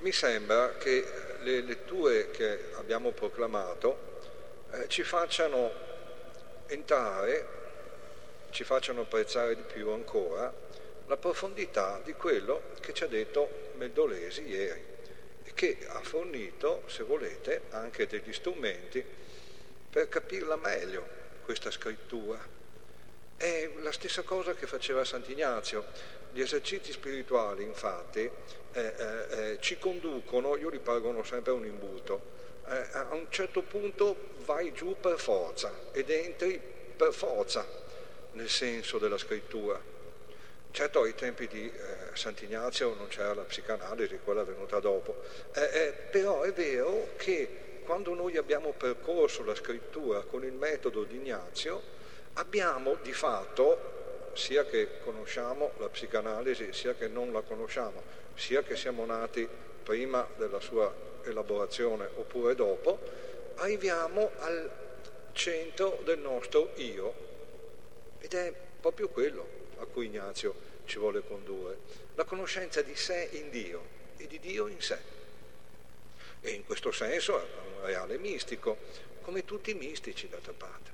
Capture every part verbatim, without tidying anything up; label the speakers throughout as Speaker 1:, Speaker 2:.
Speaker 1: mi sembra che le letture che abbiamo proclamato eh, ci facciano entrare, ci facciano apprezzare di più ancora la profondità di quello che ci ha detto Meldolesi ieri, e che ha fornito, se volete, anche degli strumenti per capirla meglio, questa scrittura. È la stessa cosa che faceva Sant'Ignazio. Gli esercizi spirituali, infatti, eh, eh, ci conducono, io li paragono sempre a un imbuto, eh, a un certo punto vai giù per forza ed entri per forza nel senso della scrittura. Certo, ai tempi di eh, Sant'Ignazio non c'era la psicanalisi, quella è venuta dopo, eh, eh, però è vero che quando noi abbiamo percorso la scrittura con il metodo di Ignazio, abbiamo di fatto, sia che conosciamo la psicanalisi, sia che non la conosciamo, sia che siamo nati prima della sua elaborazione oppure dopo, arriviamo al centro del nostro io, ed è proprio quello a cui Ignazio ci vuole condurre, la conoscenza di sé in Dio e di Dio in sé. E in questo senso è un reale mistico, come tutti i mistici d'altra parte.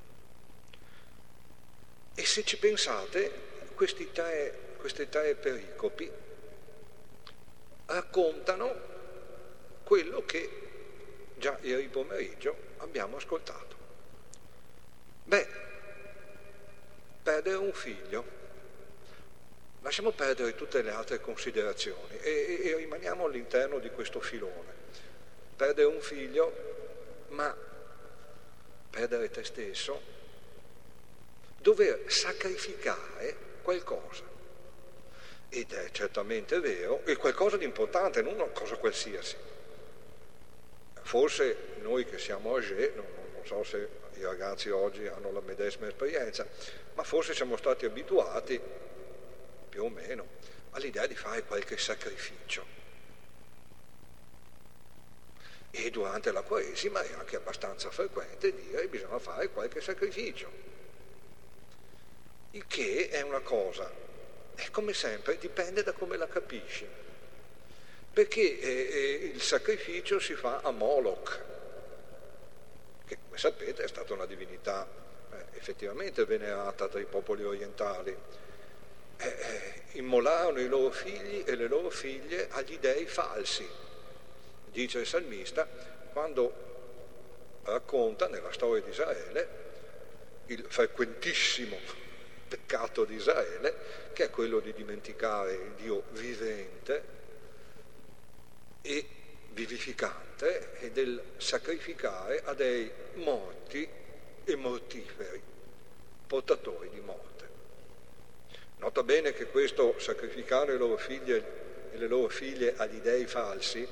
Speaker 1: E se ci pensate, questi tre, queste tre pericopi raccontano quello che già ieri pomeriggio abbiamo ascoltato. Beh, perdere un figlio, lasciamo perdere tutte le altre considerazioni e, e rimaniamo all'interno di questo filone. Perdere un figlio, ma perdere te stesso, dover sacrificare qualcosa. Ed è certamente vero, e qualcosa di importante, non una cosa qualsiasi. Forse noi che siamo âgés, non, non so se i ragazzi oggi hanno la medesima esperienza, ma forse siamo stati abituati, più o meno, all'idea di fare qualche sacrificio. E durante la Quaresima è anche abbastanza frequente dire che bisogna fare qualche sacrificio. Il che è una cosa, e come sempre dipende da come la capisci, perché eh, il sacrificio si fa a Moloch, che come sapete è stata una divinità eh, effettivamente venerata tra i popoli orientali. Eh, eh, immolarono i loro figli e le loro figlie agli dei falsi, dice il salmista quando racconta nella storia di Israele il frequentissimo peccato di Israele, che è quello di dimenticare il Dio vivente e vivificante e del sacrificare a dei morti e mortiferi, portatori di morte. Nota bene che questo sacrificare le loro figlie e le loro figlie agli dei falsi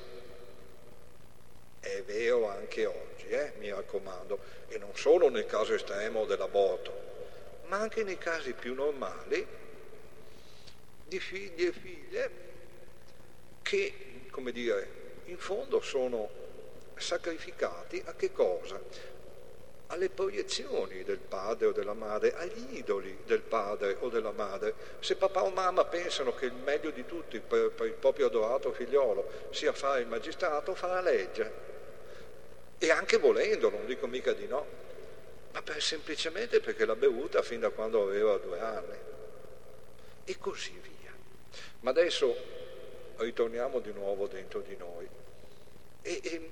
Speaker 1: è vero anche oggi, eh, mi raccomando, e non solo nel caso estremo dell'aborto, ma anche nei casi più normali di figli e figlie che, come dire, in fondo sono sacrificati a che cosa? Alle proiezioni del padre o della madre, agli idoli del padre o della madre. Se papà o mamma pensano che il meglio di tutti per, per il proprio adorato figliolo sia fare il magistrato, fa la legge. E anche volendo, non dico mica di no, ma per, semplicemente perché l'ha bevuta fin da quando aveva due anni. E così via. Ma adesso ritorniamo di nuovo dentro di noi. E, e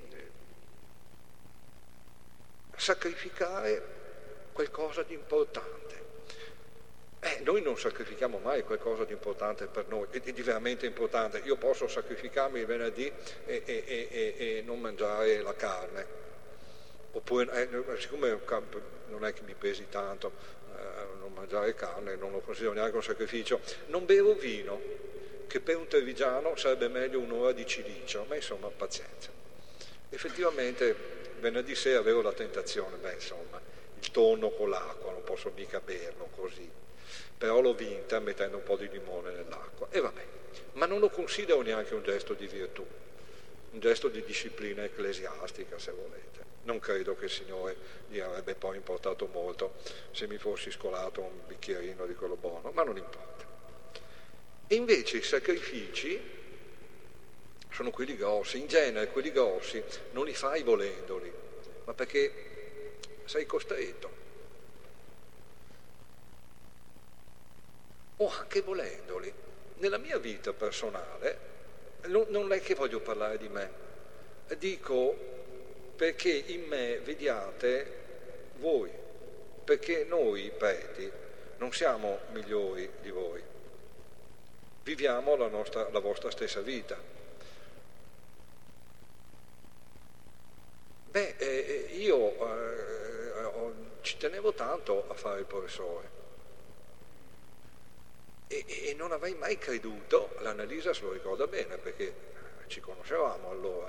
Speaker 1: sacrificare qualcosa di importante. Eh, noi non sacrifichiamo mai qualcosa di importante per noi, e di veramente importante. Io posso sacrificarmi il venerdì e, e, e, e non mangiare la carne. Oppure, eh, siccome non è che mi pesi tanto eh, non mangiare carne, non lo considero neanche un sacrificio, non bevo vino, che per un trevigiano sarebbe meglio un'ora di cilicio, ma insomma pazienza. Effettivamente venerdì sera avevo la tentazione, beh insomma, il tonno con l'acqua, non posso mica berlo così, però l'ho vinta mettendo un po' di limone nell'acqua, e vabbè, ma non lo considero neanche un gesto di virtù, un gesto di disciplina ecclesiastica, se volete. Non credo che il Signore gli avrebbe poi importato molto se mi fossi scolato un bicchierino di quello buono, ma non importa. E invece i sacrifici sono quelli grossi. In genere quelli grossi non li fai volendoli, ma perché sei costretto. O anche volendoli. Nella mia vita personale, non è che voglio parlare di me, dico perché in me vediate voi, perché noi preti non siamo migliori di voi, viviamo la, nostra, la vostra stessa vita. Beh, eh, io eh, ci tenevo tanto a fare il professore e, e non avrei mai creduto, l'Annalisa se lo ricorda bene perché ci conoscevamo allora,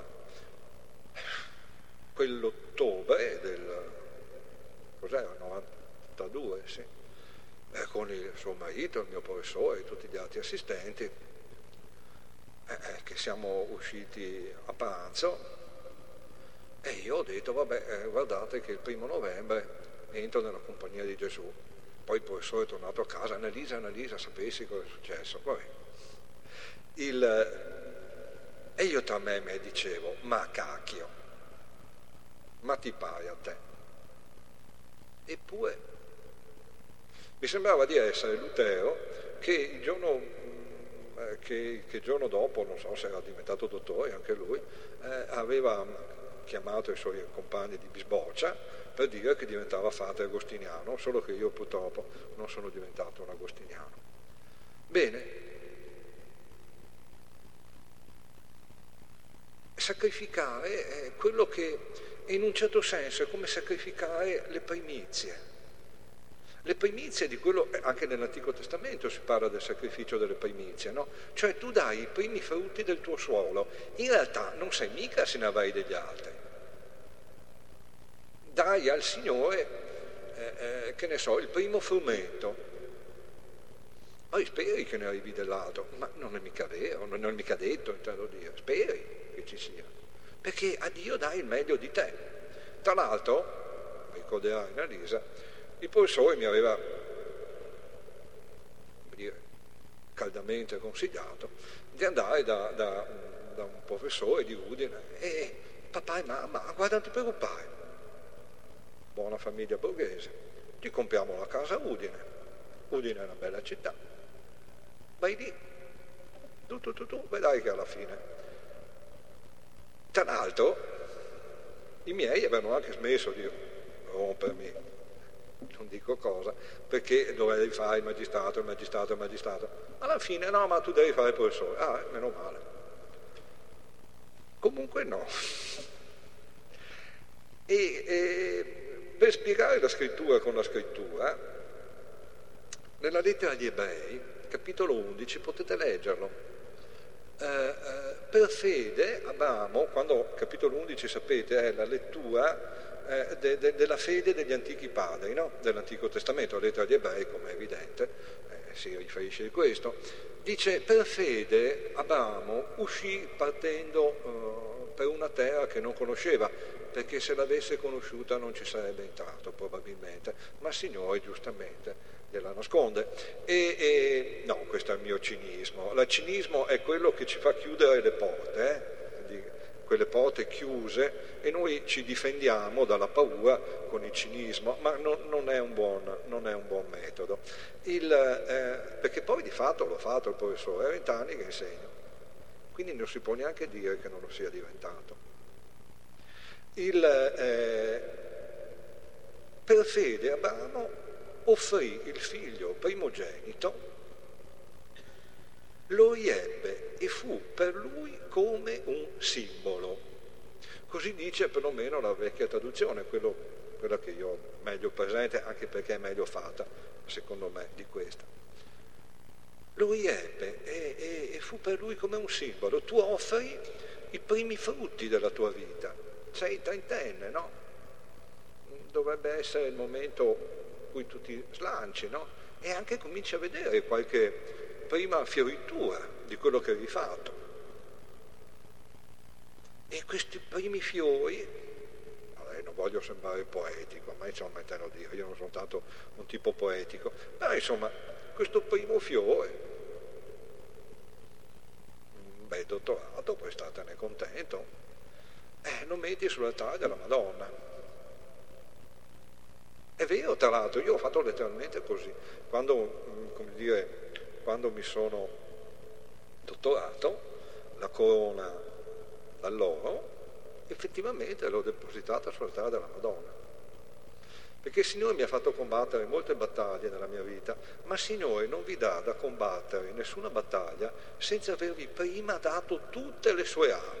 Speaker 1: quell'ottobre del, cos'era, novantadue, sì, eh, con il suo marito, il mio professore e tutti gli altri assistenti, eh, eh, che siamo usciti a pranzo. E io ho detto, vabbè, eh, guardate che il primo novembre entro nella compagnia di Gesù. Poi il professore è tornato a casa, Annalisa, Annalisa, sapessi cosa è successo? Vabbè. Il, e io tra me e me dicevo, ma cacchio, ma ti pare a te? Eppure mi sembrava di essere Lutero che il giorno, eh, che, che il giorno dopo, non so se era diventato dottore anche lui, eh, aveva chiamato i suoi compagni di bisboccia per dire che diventava frate agostiniano, solo che io purtroppo non sono diventato un agostiniano. Bene, sacrificare è quello che in un certo senso è come sacrificare le primizie. Le primizie di quello, anche nell'Antico Testamento si parla del sacrificio delle primizie, no? Cioè tu dai i primi frutti del tuo suolo, in realtà non sai mica se ne avrai degli altri. Dai al Signore, eh, eh, che ne so, il primo frumento, poi speri che ne arrivi dell'altro, ma non è mica vero, non è mica detto, intendo dire, speri che ci sia, perché a Dio dai il meglio di te. Tra l'altro, ricorderai Annalisa, il professore mi aveva, come dire, caldamente consigliato di andare da, da, da un professore di Udine e papà e mamma, guarda, non ti preoccupare, buona famiglia borghese, ti compriamo la casa a Udine, Udine è una bella città, vai lì, tu tu tu tu, vedrai che alla fine. Tra l'altro i miei avevano anche smesso di rompermi, non dico cosa, perché dovevi fare il magistrato, il magistrato, il magistrato. Alla fine no, ma tu devi fare il professore. Ah, meno male. Comunque no. E, e per spiegare la scrittura con la scrittura, nella lettera agli Ebrei, capitolo undici, potete leggerlo. Eh, eh, per fede Abramo, quando capitolo undici sapete è la lettura Eh, de, de, della fede degli antichi padri, no? Dell'Antico Testamento, la lettera agli Ebrei, come è evidente, eh, si riferisce a questo, dice per fede Abramo uscì partendo eh, per una terra che non conosceva, perché se l'avesse conosciuta non ci sarebbe entrato probabilmente, ma il Signore giustamente gliela nasconde. E, e no, questo è il mio cinismo. Il cinismo è quello che ci fa chiudere le porte, eh? quelle porte chiuse, e noi ci difendiamo dalla paura con il cinismo, ma non, non, è, un buon, non è un buon metodo. Il, eh, perché poi di fatto l'ho fatto il professore, è vent'anni che insegno, quindi non si può neanche dire che non lo sia diventato. Il, eh, per fede Abramo offrì il figlio primogenito, lo riebbe e fu per lui come un simbolo. Così dice perlomeno la vecchia traduzione, quello, quella che io ho meglio presente, anche perché è meglio fatta, secondo me, di questa. Lo riebbe e, e, e fu per lui come un simbolo. Tu offri i primi frutti della tua vita. Sei trentenne, no? Dovrebbe essere il momento in cui tu ti slanci, no? E anche cominci a vedere qualche prima fioritura di quello che avevi fatto. E questi primi fiori, vabbè, non voglio sembrare poetico, ma insomma te lo dico, io non sono tanto un tipo poetico, però insomma questo primo fiore, beh, dottorato, puoi startene contento, eh, lo metti sull'altare della Madonna. È vero, tra l'altro, io ho fatto letteralmente così. Quando, come dire, quando mi sono dottorato, la corona d'alloro, effettivamente l'ho depositata sull'altare della Madonna. Perché il Signore mi ha fatto combattere molte battaglie nella mia vita, ma il Signore non vi dà da combattere nessuna battaglia senza avervi prima dato tutte le sue armi.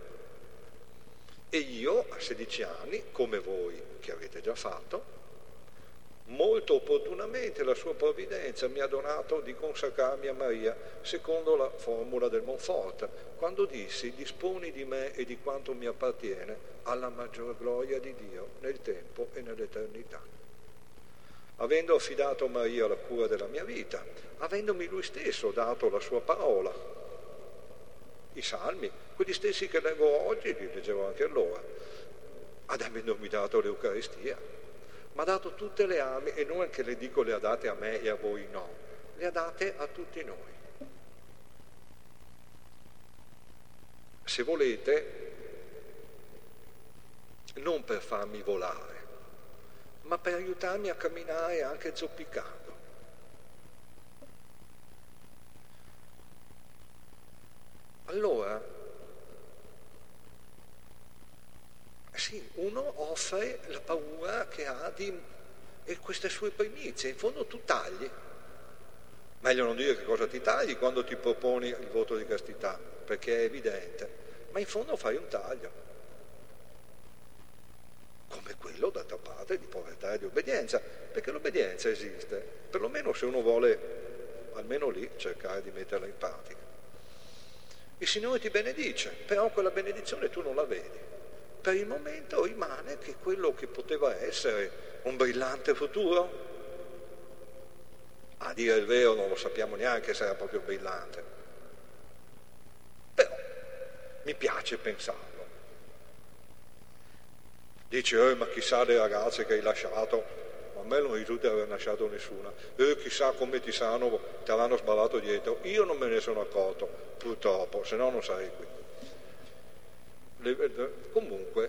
Speaker 1: E io, a sedici anni, come voi che avete già fatto, molto opportunamente la sua provvidenza mi ha donato di consacrarmi a Maria secondo la formula del Monfort, quando dissi: disponi di me e di quanto mi appartiene alla maggior gloria di Dio nel tempo e nell'eternità. Avendo affidato a Maria la cura della mia vita, avendomi lui stesso dato la sua parola, i salmi, quelli stessi che leggo oggi, li leggevo anche allora, ad avendomi dato l'Eucaristia, mi ha dato tutte le armi, e non che le dico le ha date a me e a voi, no, le ha date a tutti noi. Se volete, non per farmi volare, ma per aiutarmi a camminare anche zoppicando. Allora, sì, uno offre la paura che ha di e queste sue primizie. In fondo tu tagli. Meglio non dire che cosa ti tagli quando ti proponi il voto di castità, perché è evidente, ma in fondo fai un taglio. Come quello, d'altra parte, di povertà e di obbedienza, perché l'obbedienza esiste, perlomeno se uno vuole, almeno lì, cercare di metterla in pratica. Il Signore ti benedice, però quella benedizione tu non la vedi. Per il momento rimane che quello che poteva essere un brillante futuro, a dire il vero non lo sappiamo neanche se era proprio brillante, però mi piace pensarlo. Dici, eh, ma chissà le ragazze che hai lasciato, ma a me non risulta aver lasciato nessuna, eh, chissà come ti saranno, ti avranno sbavato dietro. Io non me ne sono accorto, purtroppo, se no non sarei qui. Le, comunque,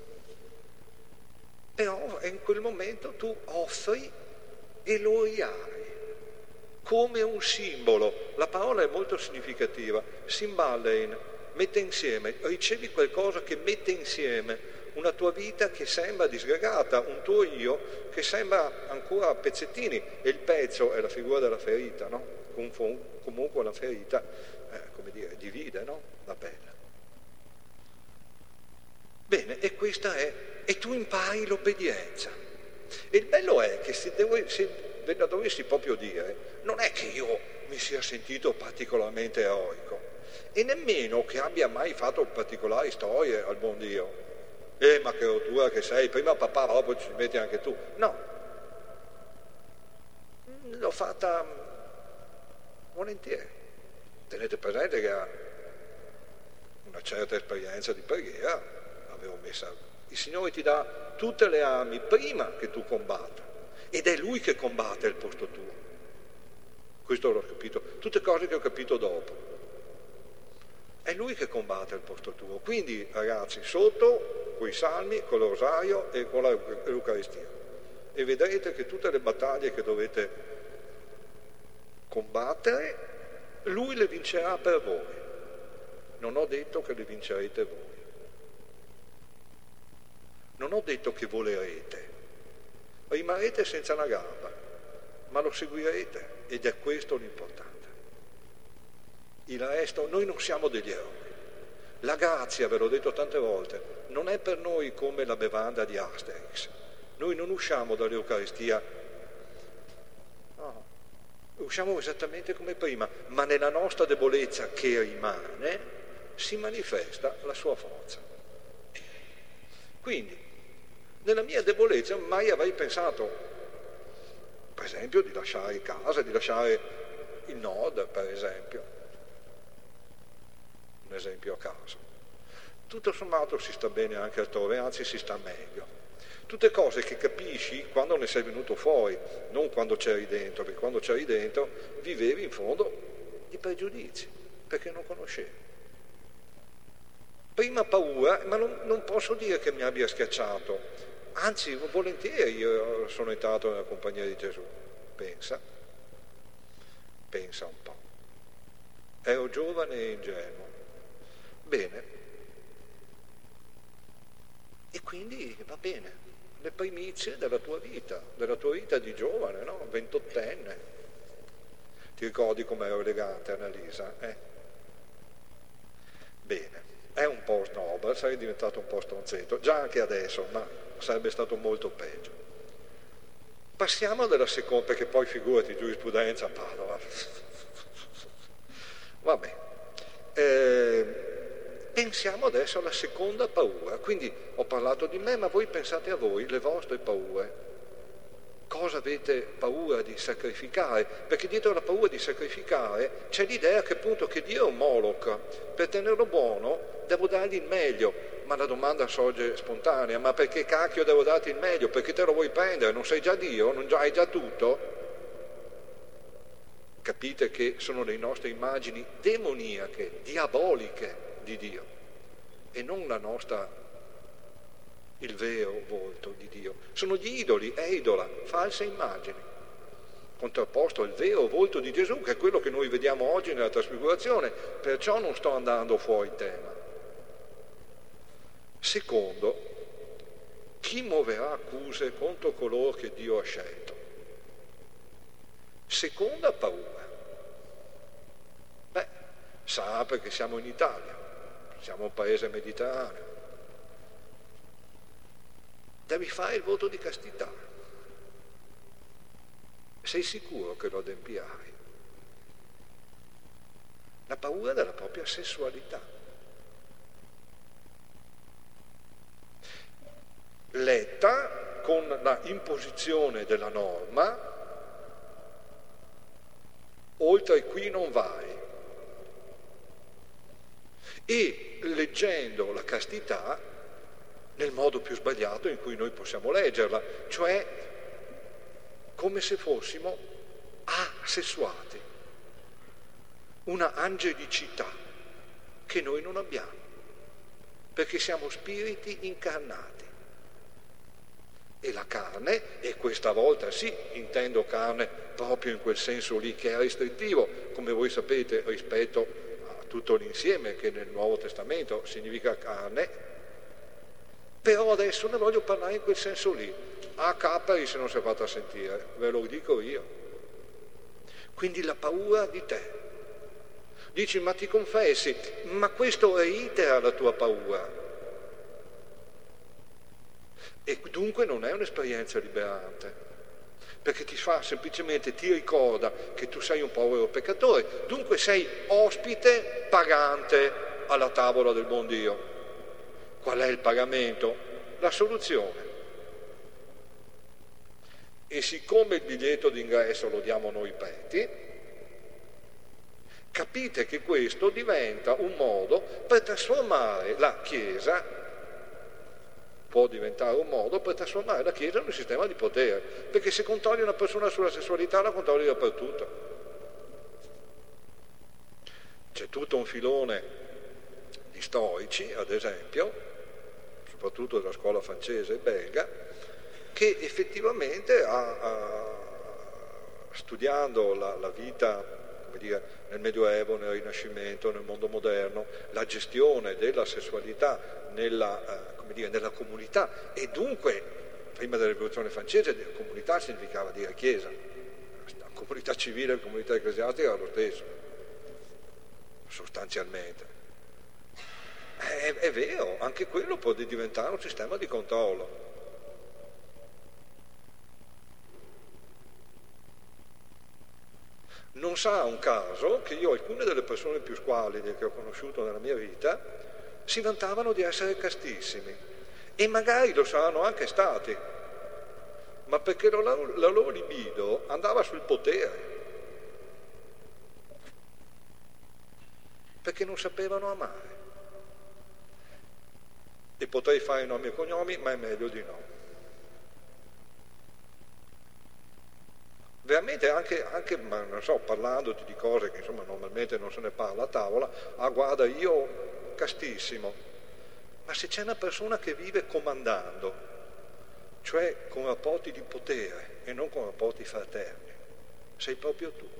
Speaker 1: però in quel momento tu offri e lo riari come un simbolo. La parola è molto significativa. Simballein, mette insieme, ricevi qualcosa che mette insieme una tua vita che sembra disgregata, un tuo io che sembra ancora a pezzettini, e il pezzo è la figura della ferita, no? Comunque la ferita, eh, come dire, divide, no? La pelle. Bene, e questa è, e tu impari l'obbedienza. E il bello è che se, devo, se ve la dovessi proprio dire, non è che io mi sia sentito particolarmente eroico, e nemmeno che abbia mai fatto particolari storie al buon Dio. Eh, ma che rottura che sei, prima papà, dopo ci metti anche tu. No, l'ho fatta volentieri. Tenete presente che a una certa esperienza di preghiera avevo messa. Il Signore ti dà tutte le armi prima che tu combatta, ed è Lui che combatte al posto tuo. Questo l'ho capito, tutte cose che ho capito dopo. È Lui che combatte al posto tuo. Quindi, ragazzi, sotto coi salmi, con il rosario e con l'Eucaristia, e vedrete che tutte le battaglie che dovete combattere, Lui le vincerà per voi. Non ho detto che le vincerete voi. Non ho detto che volerete. Rimarrete senza una gamba, ma lo seguirete, ed è questo l'importante. Il resto, noi non siamo degli eroi. La grazia, ve l'ho detto tante volte, non è per noi come la bevanda di Asterix. Noi non usciamo dall'Eucaristia, no, usciamo esattamente come prima, ma nella nostra debolezza che rimane si manifesta la sua forza. Quindi, nella mia debolezza mai avrei pensato, per esempio, di lasciare casa, di lasciare il nord, per esempio. Un esempio a caso. Tutto sommato si sta bene anche altrove, anzi si sta meglio. Tutte cose che capisci quando ne sei venuto fuori, non quando c'eri dentro, perché quando c'eri dentro vivevi in fondo di pregiudizi, perché non conoscevi. prima paura, ma non, non posso dire che mi abbia schiacciato, anzi volentieri io sono entrato nella compagnia di Gesù. Pensa, pensa un po'. Ero giovane e ingenuo. Bene. E quindi va bene, le primizie della tua vita, della tua vita di giovane, no? ventottenne. Ti ricordi com'ero elegante, Annalisa? Eh? Bene, è un po' snob, sarei diventato un po' stronzetto, già anche adesso, ma sarebbe stato molto peggio. Passiamo dalla seconda, perché poi figurati, giurisprudenza, Padova. Vabbè. Eh, pensiamo adesso alla seconda paura. Quindi ho parlato di me, ma voi pensate a voi, le vostre paure. Cosa avete paura di sacrificare? Perché dietro la paura di sacrificare c'è l'idea che appunto che Dio è un Moloch. Per tenerlo buono devo dargli il meglio. Ma la domanda sorge spontanea, ma perché cacchio devo darti il meglio? Perché te lo vuoi prendere? Non sei già Dio? Non già, hai già tutto? Capite che sono le nostre immagini demoniache, diaboliche di Dio e non la nostra, il vero volto di Dio. Sono gli idoli, eidola, false immagini, contrapposto al vero volto di Gesù, che è quello che noi vediamo oggi nella trasfigurazione, perciò non sto andando fuori tema. Secondo, chi muoverà accuse contro coloro che Dio ha scelto? Seconda paura. Beh, sa perché siamo in Italia, siamo un paese mediterraneo. Devi fare il voto di castità. Sei sicuro che lo adempirai? La paura della propria sessualità. Letta con la imposizione della norma, oltre qui non vai. E leggendo la castità nel modo più sbagliato in cui noi possiamo leggerla, cioè come se fossimo asessuati, una angelicità che noi non abbiamo, perché siamo spiriti incarnati. E la carne, e questa volta sì, intendo carne proprio in quel senso lì che è restrittivo, come voi sapete, rispetto a tutto l'insieme che nel Nuovo Testamento significa carne, però adesso ne voglio parlare in quel senso lì. A Cappari se non si è fatta sentire, ve lo dico io. Quindi la paura di te. Dici, ma ti confessi, ma questo reitera la tua paura. E dunque non è un'esperienza liberante, perché ti fa semplicemente, ti ricorda che tu sei un povero peccatore, dunque sei ospite pagante alla tavola del buon Dio. Qual è il pagamento? La soluzione. E siccome il biglietto d'ingresso lo diamo noi preti, capite che questo diventa un modo per trasformare la Chiesa, può diventare un modo per trasformare la Chiesa in un sistema di potere, perché se controlli una persona sulla sessualità la controlli dappertutto. C'è tutto un filone di storici, ad esempio, soprattutto della scuola francese e belga, che effettivamente ha, ha, studiando la, la vita, come dire, nel Medioevo, nel Rinascimento, nel mondo moderno, la gestione della sessualità nella, eh, come dire, nella comunità, e dunque prima della rivoluzione francese comunità significava dire chiesa, la comunità civile e la comunità ecclesiastica era lo stesso sostanzialmente. È, è vero, anche quello può diventare un sistema di controllo. Non sarà un caso che io, alcune delle persone più squallide che ho conosciuto nella mia vita, si vantavano di essere castissimi, e magari lo saranno anche stati, ma perché la loro, la loro libido andava sul potere, perché non sapevano amare. E potrei fare nomi e cognomi, ma è meglio di no. Veramente anche, anche ma non so, parlandoti di cose che insomma normalmente non se ne parla a tavola, ah guarda io castissimo, Ma se c'è una persona che vive comandando, cioè con rapporti di potere e non con rapporti fraterni, sei proprio tu.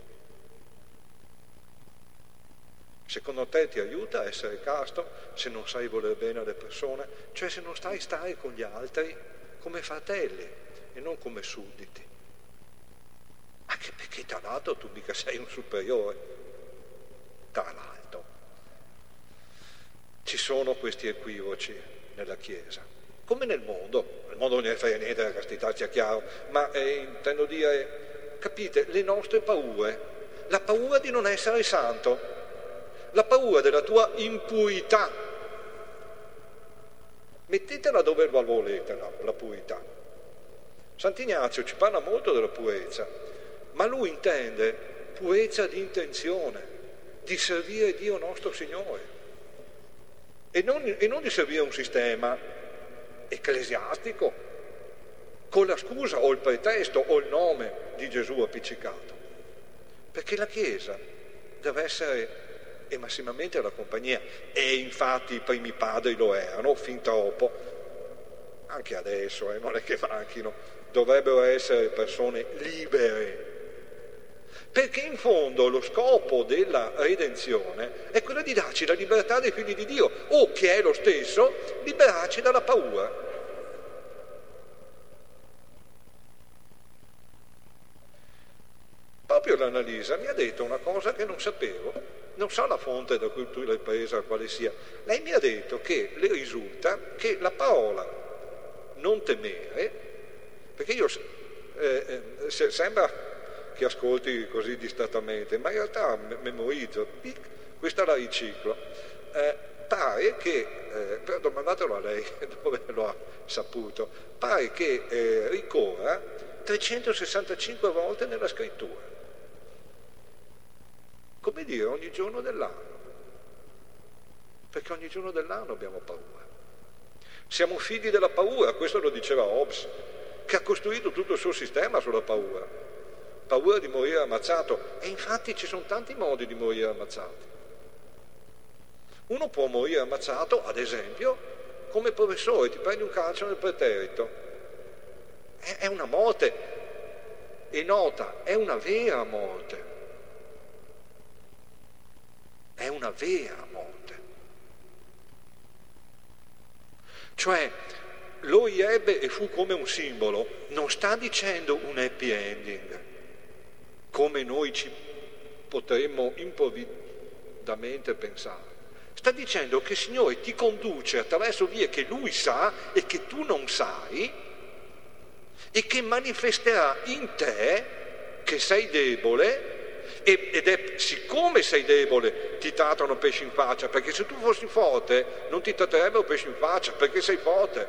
Speaker 1: Secondo te ti aiuta a essere casto se non sai voler bene alle persone, cioè se non stai stare con gli altri come fratelli e non come sudditi. Anche perché tra l'altro tu mica sei un superiore, tra l'altro. Ci sono questi equivoci nella Chiesa, come nel mondo. Nel mondo non ne frega niente della castità, sia chiaro, ma eh, intendo dire, capite, le nostre paure, la paura di non essere santo, la paura della tua impurità. Mettetela dove la volete, la, la purità. Sant'Ignazio ci parla molto della purezza, ma lui intende purezza di intenzione, di servire Dio nostro Signore, e non, e non di servire un sistema ecclesiastico con la scusa o il pretesto o il nome di Gesù appiccicato, perché la Chiesa deve essere e massimamente la compagnia, e infatti i primi padri lo erano fin troppo, anche adesso, eh, non è che manchino, dovrebbero essere persone libere, perché in fondo lo scopo della redenzione è quello di darci la libertà dei figli di Dio, o che è lo stesso, liberarci dalla paura. Proprio l'Annalisa mi ha detto una cosa che non sapevo, non so la fonte da cui tu l'hai presa, quale sia. Lei mi ha detto che le risulta che la parola non temere, perché io eh, eh, sembra che ascolti così distrattamente, ma in realtà memorizzo, questa la riciclo. Eh, pare che, eh, però domandatelo a lei dove lo ha saputo, pare che eh, ricorra trecentosessantacinque volte nella scrittura. Come dire, ogni giorno dell'anno, perché ogni giorno dell'anno abbiamo paura. Siamo figli della paura, questo lo diceva Hobbes, che ha costruito tutto il suo sistema sulla paura, paura di morire ammazzato, e infatti ci sono tanti modi di morire ammazzati. Uno può morire ammazzato, ad esempio, come professore, ti prendi un calcio nel preterito, è, è una morte, è nota, è una vera morte. È una vera morte. Cioè, lo ebbe e fu come un simbolo, non sta dicendo un happy ending, come noi ci potremmo improvvidamente pensare. Sta dicendo che il Signore ti conduce attraverso vie che Lui sa e che tu non sai, e che manifesterà in te che sei debole, ed è siccome sei debole ti trattano pesci in faccia, perché se tu fossi forte non ti tratterebbero pesci in faccia, perché sei forte.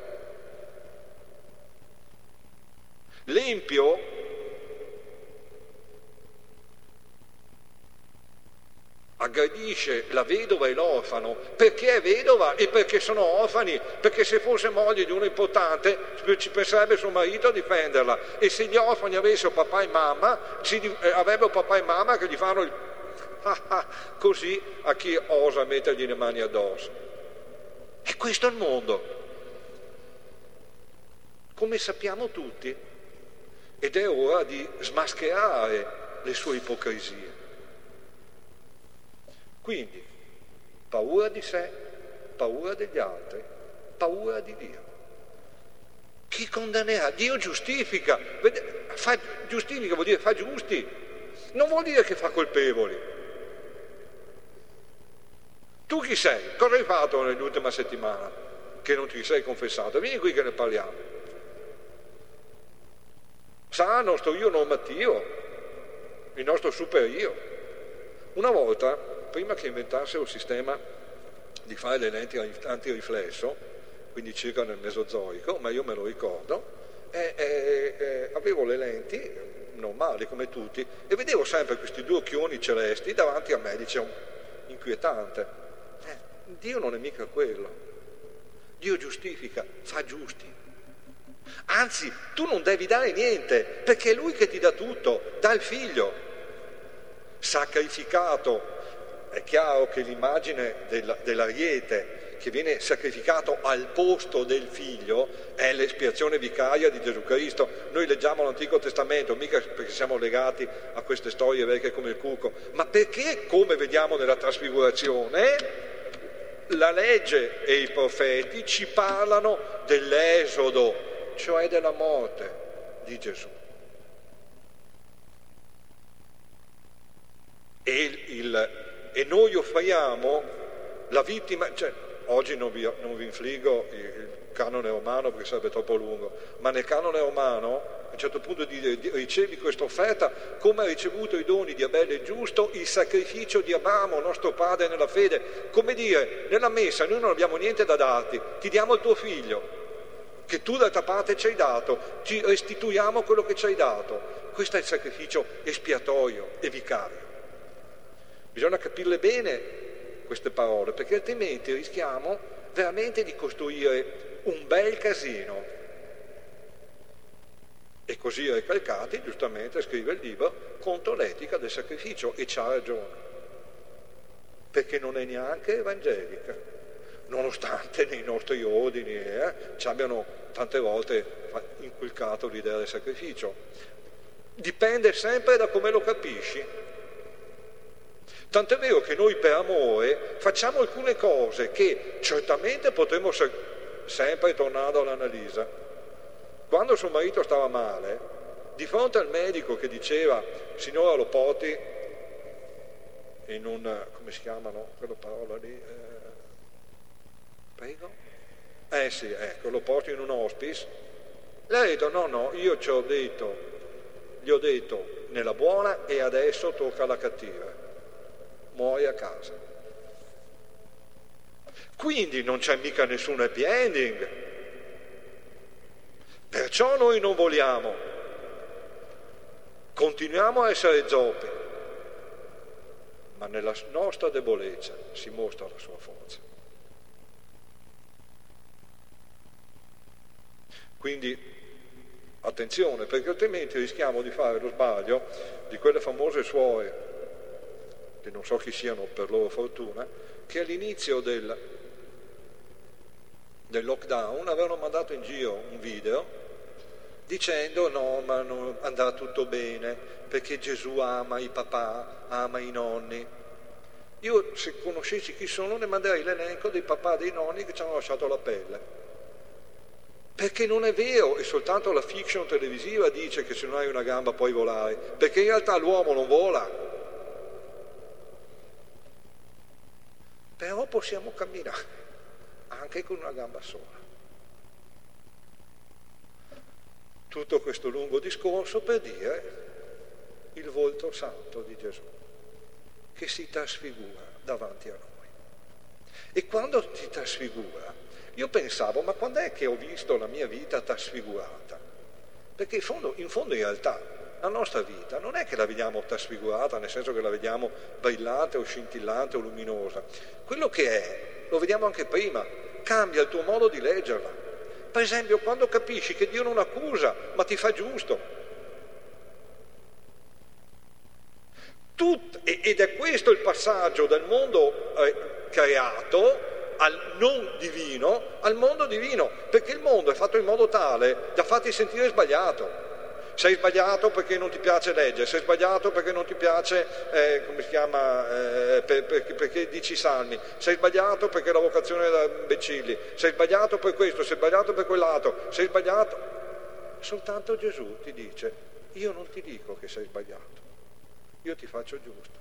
Speaker 1: L'empio aggredisce la vedova e l'orfano perché è vedova e perché sono orfani, perché se fosse moglie di uno importante ci penserebbe suo marito a difenderla, e se gli orfani avessero papà e mamma ci, eh, avrebbero papà e mamma che gli fanno il così a chi osa mettergli le mani addosso. E questo è il mondo, come sappiamo tutti, ed è ora di smascherare le sue ipocrisie. Quindi, paura di sé, paura degli altri, paura di Dio. Chi condannerà? Dio giustifica. Fa, giustifica vuol dire fa giusti, non vuol dire che fa colpevoli. Tu chi sei? Cosa hai fatto nell'ultima settimana che non ti sei confessato? Vieni qui che ne parliamo. Sarà il nostro io normativo, il nostro super io. Una volta, prima che inventassero il sistema di fare le lenti antiriflesso, quindi circa nel Mesozoico, ma io me lo ricordo, eh, eh, eh, avevo le lenti normali come tutti e vedevo sempre questi due occhioni celesti davanti a me, dicevo, inquietante. Eh, Dio non è mica quello. Dio giustifica, fa giusti. Anzi, tu non devi dare niente, perché è Lui che ti dà tutto, dà il figlio sacrificato. È chiaro che l'immagine della, dell'ariete che viene sacrificato al posto del figlio è l'espiazione vicaria di Gesù Cristo. Noi leggiamo l'Antico Testamento mica perché siamo legati a queste storie vecchie come il cuco, ma perché, come vediamo nella trasfigurazione, la legge e i profeti ci parlano dell'esodo, cioè della morte di Gesù. E, il, e noi offriamo la vittima, cioè, oggi non vi, non vi infliggo il canone romano perché sarebbe troppo lungo, ma nel canone romano a un certo punto di, di, ricevi questa offerta come ha ricevuto i doni di Abele il giusto, il sacrificio di Abramo, nostro padre nella fede. Come dire, nella messa noi non abbiamo niente da darti, ti diamo il tuo figlio che tu d'altra parte ci hai dato, ti restituiamo quello che ci hai dato. Questo è il sacrificio espiatorio e vicario. Bisogna capirle bene queste parole, perché altrimenti rischiamo veramente di costruire un bel casino. E così Recalcati giustamente scrive il libro contro l'etica del sacrificio, e c'ha ragione, perché non è neanche evangelica, nonostante nei nostri ordini eh, ci abbiano tante volte inculcato l'idea del sacrificio. Dipende sempre da come lo capisci. Tant'è vero che noi per amore facciamo alcune cose che certamente potremmo se- sempre, tornando all'Annalisa, quando suo marito stava male, di fronte al medico che diceva signora lo porti in un, come si chiamano quella parola lì? Eh, prego? Eh sì, ecco, lo porti in un hospice. Lei ha detto no, no, io ci ho detto, gli ho detto nella buona e adesso tocca alla cattiva. Muori a casa. Quindi non c'è mica nessun happy ending. Perciò noi non vogliamo. Continuiamo a essere zoppi, ma nella nostra debolezza si mostra la sua forza. Quindi attenzione, perché altrimenti rischiamo di fare lo sbaglio di quelle famose suore, che non so chi siano per loro fortuna, che all'inizio del, del lockdown avevano mandato in giro un video dicendo no, ma non andrà tutto bene perché Gesù ama i papà, ama i nonni. Io, se conoscessi chi sono, ne manderei l'elenco dei papà e dei nonni che ci hanno lasciato la pelle, perché non è vero, e soltanto la fiction televisiva dice che se non hai una gamba puoi volare, perché in realtà l'uomo non vola. Però possiamo camminare anche con una gamba sola. Tutto questo lungo discorso per dire il volto santo di Gesù che si trasfigura davanti a noi. E quando si trasfigura, io pensavo, ma quando è che ho visto la mia vita trasfigurata? Perché in fondo, in fondo in realtà la nostra vita non è che la vediamo trasfigurata, nel senso che la vediamo brillante o scintillante o luminosa. Quello che è, lo vediamo anche prima, cambia il tuo modo di leggerla. Per esempio, quando capisci che Dio non accusa, ma ti fa giusto. Tut, ed è questo il passaggio dal mondo eh, creato al non divino al mondo divino, perché il mondo è fatto in modo tale da farti sentire sbagliato. Sei sbagliato perché non ti piace leggere, sei sbagliato perché non ti piace, eh, come si chiama, eh, per, per, perché dici i salmi, sei sbagliato perché la vocazione è da imbecilli, sei sbagliato per questo, sei sbagliato per quell'altro, sei sbagliato. Soltanto Gesù ti dice, io non ti dico che sei sbagliato, io ti faccio giusto.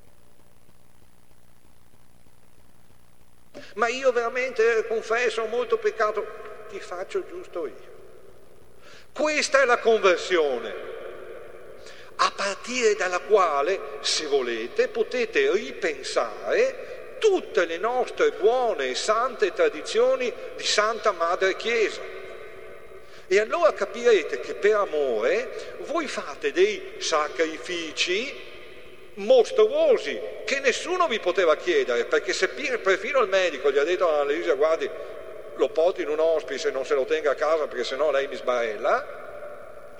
Speaker 1: Ma io veramente confesso, ho molto peccato, ti faccio giusto io. Questa è la conversione, a partire dalla quale, se volete, potete ripensare tutte le nostre buone e sante tradizioni di Santa Madre Chiesa. E allora capirete che per amore voi fate dei sacrifici mostruosi che nessuno vi poteva chiedere, perché se perfino il medico gli ha detto a Annalisa, guardi, lo porti in un hospice e non se lo tenga a casa perché sennò lei mi sbarella.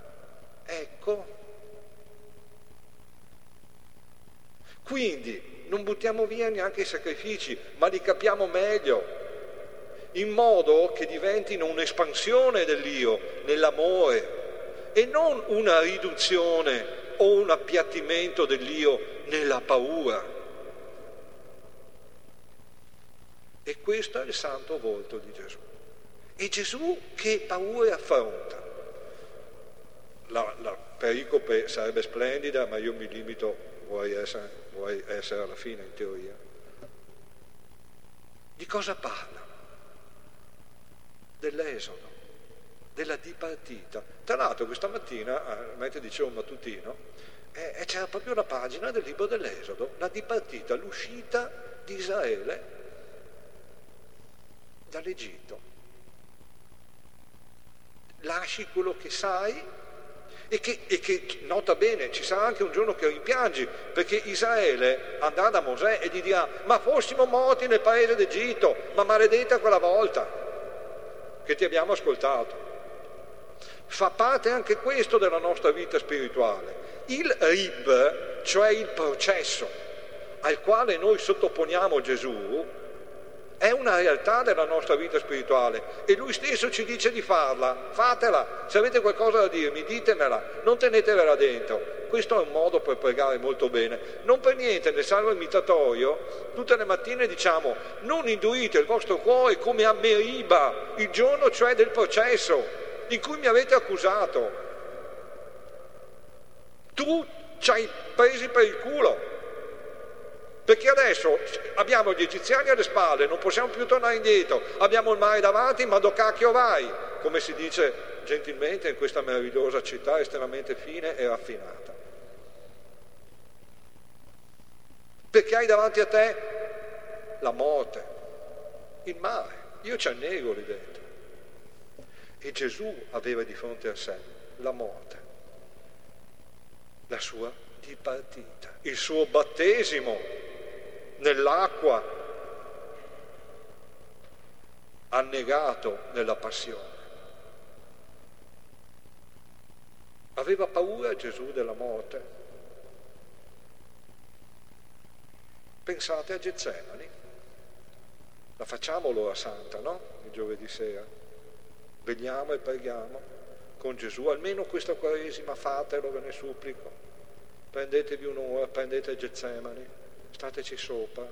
Speaker 1: Ecco. Quindi non buttiamo via neanche i sacrifici, ma li capiamo meglio, in modo che diventino un'espansione dell'io nell'amore e non una riduzione o un appiattimento dell'io nella paura. E questo è il santo volto di Gesù. E Gesù che paure affronta? La, la pericope sarebbe splendida, ma io mi limito, vorrei essere, vorrei essere alla fine in teoria. Di cosa parla? Dell'esodo, della dipartita. Tra l'altro questa mattina, mentre dicevo un mattutino, eh, c'era proprio la pagina del libro dell'Esodo, la dipartita, l'uscita di Israele dall'Egitto. Lasci quello che sai e che, e che, nota bene, ci sarà anche un giorno che rimpiangi, perché Israele andrà da Mosè e gli dirà: ma fossimo morti nel paese d'Egitto, ma maledetta quella volta che ti abbiamo ascoltato. Fa parte anche questo della nostra vita spirituale. Il rib, cioè il processo al quale noi sottoponiamo Gesù, è una realtà della nostra vita spirituale e lui stesso ci dice di farla. Fatela, se avete qualcosa da dirmi ditemela, non tenetevela dentro. Questo è un modo per pregare molto bene. Non per niente nel salmo imitatorio tutte le mattine diciamo: non induite il vostro cuore come a Meriba, il giorno cioè del processo in cui mi avete accusato. Tu ci hai presi per il culo, perché adesso abbiamo gli egiziani alle spalle, non possiamo più tornare indietro, abbiamo il mare davanti, ma do cacchio vai, come si dice gentilmente in questa meravigliosa città estremamente fine e raffinata. Perché hai davanti a te la morte, il mare, io ci annego lì dentro. E Gesù aveva di fronte a sé la morte, la sua dipartita, il suo battesimo nell'acqua, annegato nella passione. Aveva paura Gesù della morte? Pensate a Getsemani. La facciamo l'ora santa, no? Il giovedì sera. Vegliamo e preghiamo con Gesù, almeno questa quaresima fatelo, ve ne supplico. Prendetevi un'ora, prendete Getsemani, stateci sopra,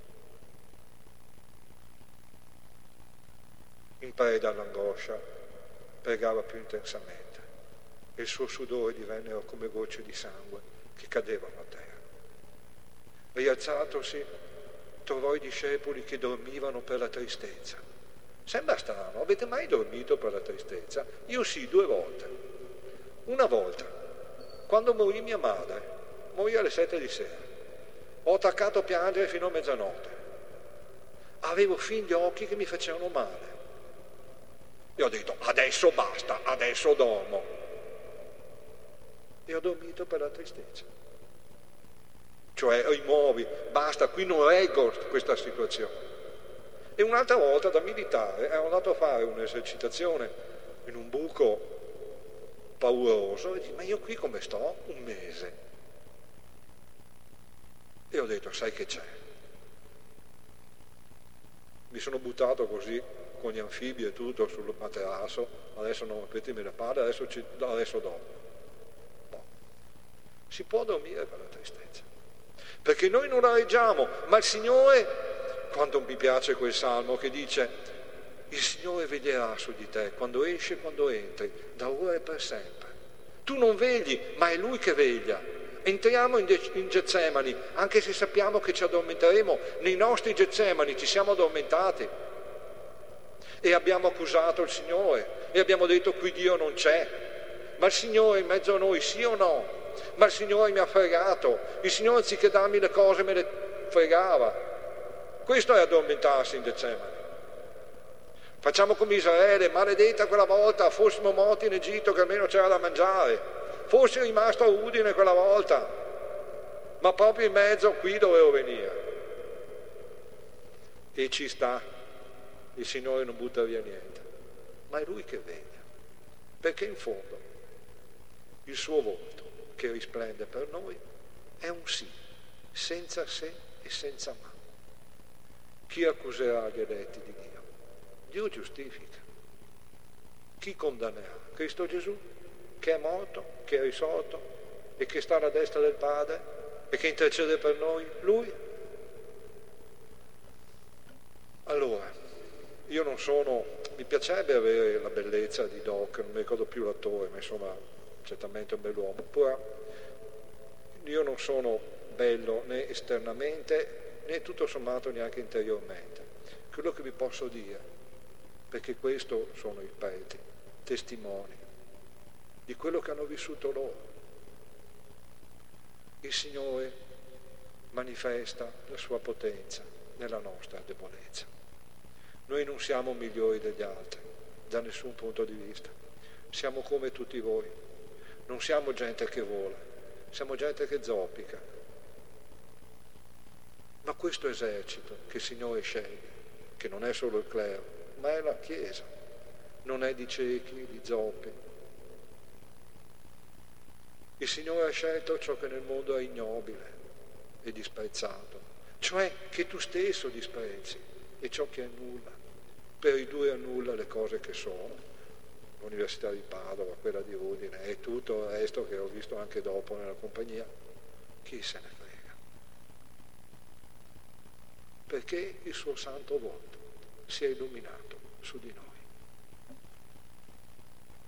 Speaker 1: in preda all'angoscia, pregava più intensamente e il suo sudore divennero come gocce di sangue che cadevano a terra. Rialzatosi, trovò i discepoli che dormivano per la tristezza. Sembra strano, avete mai dormito per la tristezza? Io sì, due volte. Una volta, quando morì mia madre, morì alle sette di sera. Ho attaccato a piangere fino a mezzanotte. Avevo fin gli occhi che mi facevano male. E ho detto: adesso basta, adesso dormo. E ho dormito per la tristezza. Cioè rimuovi, basta, qui non reggo questa situazione. E un'altra volta da militare ero andato a fare un'esercitazione in un buco pauroso e dico: ma io qui come sto? Un mese. E ho detto: sai che c'è? Mi sono buttato così con gli anfibi e tutto sul materasso, adesso non rompetemi le palle, adesso, ci, adesso dormo. No. Si può dormire per la tristezza, perché noi non la reggiamo, ma il Signore... Quanto mi piace quel salmo che dice: il Signore veglierà su di te quando esci e quando entri, da ora e per sempre. Tu non vegli, ma è Lui che veglia. Entriamo in, De- in Getsemani, anche se sappiamo che ci addormenteremo. Nei nostri Getsemani ci siamo addormentati e abbiamo accusato il Signore e abbiamo detto: qui Dio non c'è. Ma il Signore in mezzo a noi, sì o no? Ma il Signore mi ha fregato. Il Signore, anziché darmi le cose, me le fregava. Questo è addormentarsi in Getsemani. Facciamo come Israele: maledetta quella volta, fossimo morti in Egitto che almeno c'era da mangiare, fossi rimasto a Udine quella volta, ma proprio in mezzo qui dovevo venire. E ci sta, il Signore non butta via niente, ma è Lui che veglia, perché in fondo il suo volto che risplende per noi è un sì, senza se e senza ma. Chi accuserà gli eletti di Dio? Dio giustifica. Chi condannerà? Cristo Gesù, che è morto, che è risorto e che sta alla destra del Padre e che intercede per noi? Lui? Allora, io non sono, mi piacerebbe avere la bellezza di Doc, non mi ricordo più l'attore, ma insomma certamente un bell'uomo, però io non sono bello né esternamente né tutto sommato neanche interiormente. Quello che vi posso dire, perché questo sono i preti, testimoni di quello che hanno vissuto loro. Il Signore manifesta la sua potenza nella nostra debolezza. Noi non siamo migliori degli altri, da nessun punto di vista. Siamo come tutti voi. Non siamo gente che vola, siamo gente che zoppica. Ma questo esercito che il Signore sceglie, che non è solo il clero, ma è la Chiesa, non è di ciechi, di zoppi. Il Signore ha scelto ciò che nel mondo è ignobile e disprezzato, cioè che tu stesso disprezzi, e ciò che è nulla, per ridurre a nulla le cose che sono. L'Università di Padova, quella di Udine e tutto il resto che ho visto anche dopo nella compagnia, chi se ne frega? Perché il suo santo volto si è illuminato su di noi.